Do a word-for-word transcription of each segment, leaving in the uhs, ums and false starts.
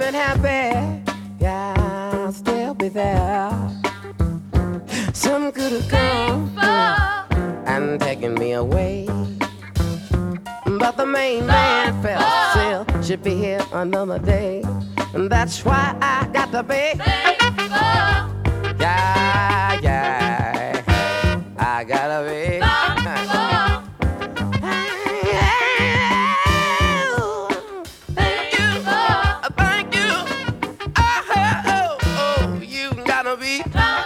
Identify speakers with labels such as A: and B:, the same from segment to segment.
A: wasn't happy, yeah, I'll still be there. Some could have come and taken me away, but the main man fell still. Should be here another day, and that's why I got to be. Yeah, yeah, I gotta be. Thank you, thank you. Oh, oh, oh, you gotta be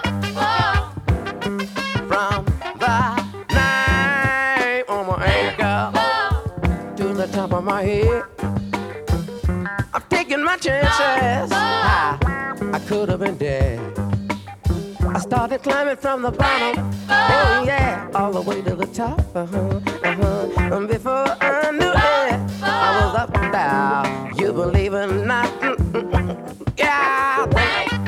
A: from the name on my ankle to the top of my head. I'm taking my chances. I, I could have been dead. I started climbing from the bottom, oh yeah, all the way to the top. Uh-huh, uh-huh. And before I knew it, I was up there. You believe it or not? Mm-mm-mm. Yeah, thank you.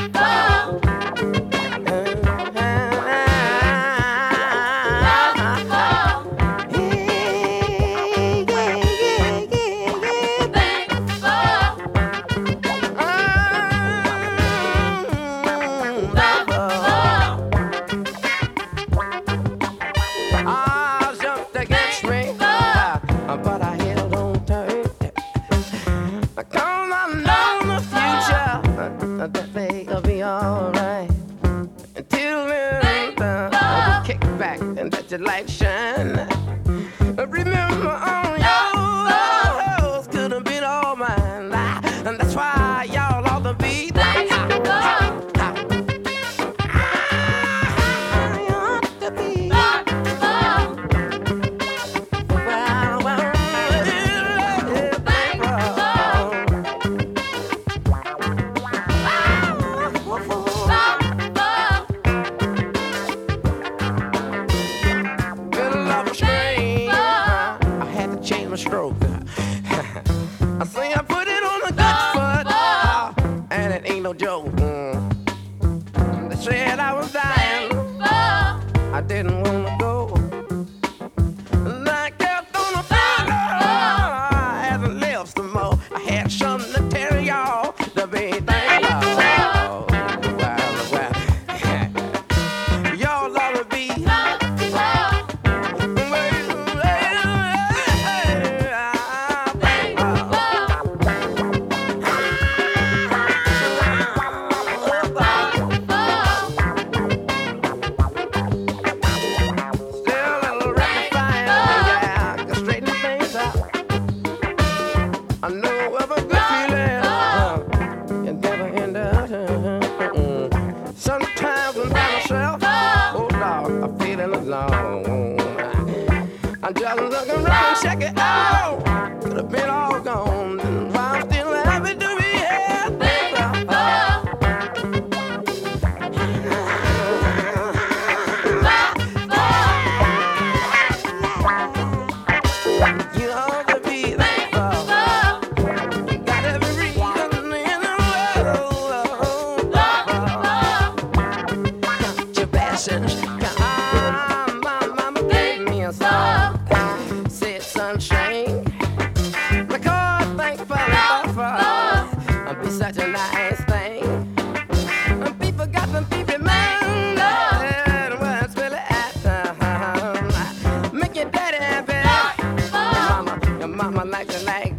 A: That they'll be alright. Until then, uh, kick back and let your light shine. Remember, all yours could have been all mine, and that's why y'all ought to be like I ought to be. Well, well, stroke. I think I put it on a good foot, uh, and it ain't no joke. Mm. They said I was dying, I didn't want to go. And I kept on a feeling I hadn't lived some more. I had something to tell y'all to be thankful. Oh, wow, wow. Y'all ought to be. I know of a good feeling, uh, it never end up. Uh, Sometimes I'm by myself, oh Lord, I'm feeling alone. I'm just looking around, check it out. Could have been all gone, and while I'm still happy to be here. You ought to be thankful. Come, my mama gave me a song, said sunshine, because thankful and thoughtful, I'll be such a nice thing. And people got them people mind, and where it's really at, uh, make your daddy happy. Your mama, your mama likes it like